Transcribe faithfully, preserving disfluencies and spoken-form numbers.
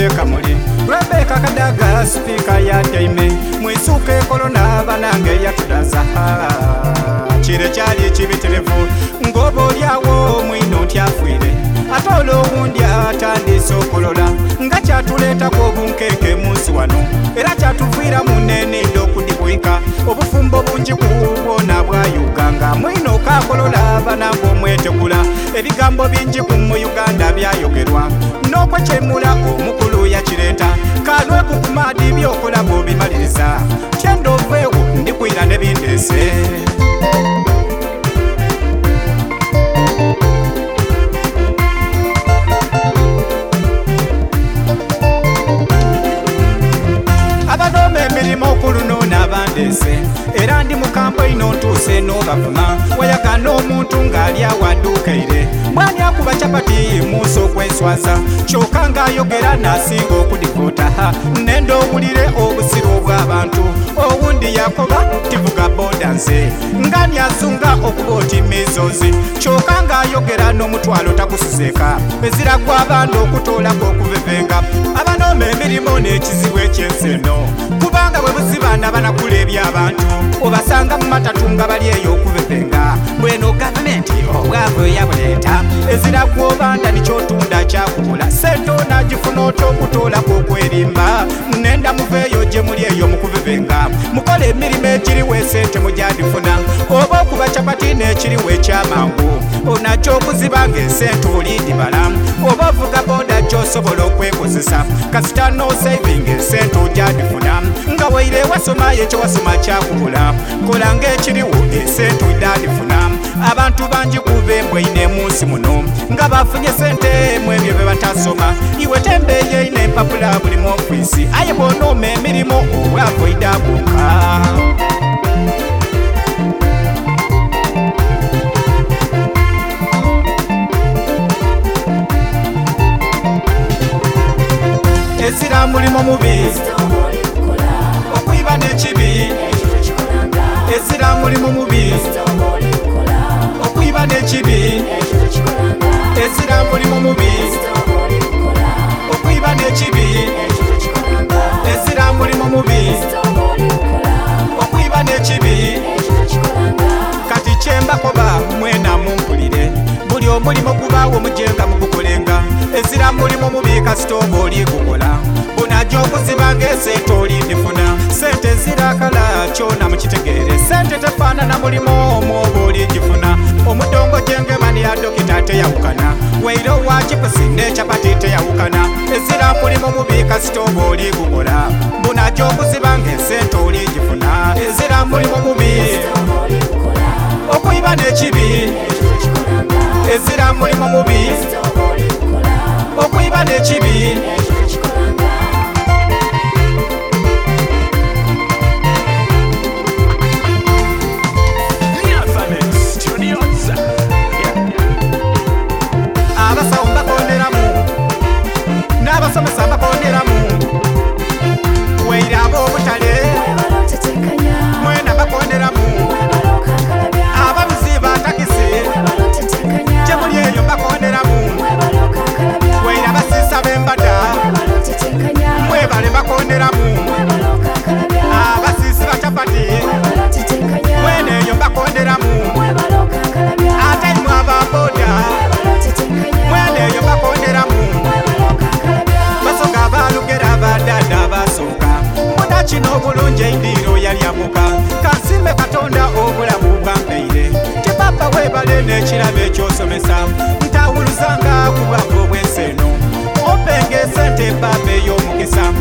Rebecca muli Rebecca Kadaga speaker ya taime mwisuke kolona banange yatulaza chire cyali kibiterevu ngobo lyawo mwino tyafwire atolo wundi atandise okolola nga kyatuleta ko bunkeke munsi wano era kyatuvira munene ndokudibwika obufumbo bungi kubona bwayuganga mwino kakolola banango mwetegula ebigambo bingi ku mu Uganda byayogerwa n'okwekemula omukulu yakireta kalwe kukumadi byokola bobimaliriza kyendoveewo ndikwira nebindese n'abandese era ndi mukambo ino ntuuse n'obavuma wayagana omuntu ng'ali awadduukaire mwani akuba capati muso kweswaza kyokka ng'ayogera n'asinga okudivuuta nenda owulire obusiru obw'abantu owundi yakoba tivuga boda nze ngani azunga okuba oti mizozi kyokka ng'ayogera n'omutwalo tagusuzeeka eziragwa abandi okutoolako okuvevenga abanooma emirimu n'ekizibu ekyensi eno kubanga bwe buzibana banakula eby'abantu obasanga mu matatu nga bali eyo okuvevenga bweno gavumenti obwavu yabuleeta eziragwa obanda nikyotunda kyakubula sente onagifuna otya okutoolako okwerimba nenda muveeyo gye muli eyo mukuvevenga mukola emirimu egiriwo esente mugyadifuna oba okuba capati n'ekiriwo ekyamangu onakyo okuziba ng'esente olidibala oba ovuga boda gy'osobola okwekozesa kasita no saving esente ogyadifuna nga waire wasomayo ekyo wasoma kyakubula kola ng'ekiriwo esente ogyadifuna abantu bangi kuva embwaine munsi muno nga bafunye sente mu ebyo bye batasoma iwe tembeeye ine empapula buli mu ofiisi aye bw'onooma emirimu obwavu abuka ezira mulimo mubi okwiba n'ekibi ezira mulimo mubi okwiba n'ekibi ezira mulimo mubi okwiba n'ekibi ezira mulimo mubi okwiba n'ekibi kati kyembakoba mwena mumpulire buli omulimo gubaawo mujenga mugukolenga ezira mulimo mubi kasita oba oli gukola bunajja okuziba ng'esente olindifuna sente zirakala kyona mukitegeere sente tefaanana mulimo omwo oba oligifuna omudongo gyengemani ya dokita teyawukana waire owa kipusi n'ecapati teyawukana ezira mulimo mubi kasita oba oli gukola bunajja okuziba ng'esente oligifuna ezira mulimo mubi okwiba n'ekibi ezira mulimo mubi okwiba n'ekibi abasawo mbakonderamu n'abasomesa mbakonderamu waire ab'obutale mwena mbakonderamu ababuzi ba takisi gye muli eyo mbakonderamu waire abasiisa b'embada mwebale mbakonderamu abasiisi ba capati mwena eyo mbakonderamu ate mwe ababoda mwena eyo mbakonderamu basooka abalugera abadada abasooka mbona kino obulungi endiiro yalyamuka kansime katonda obulamu bwampeire tepapa webale n'ekirabo ekyosomesa ntawuluzanga ku bwavu obw'ensi eno ompenga esente baba ey'omukisa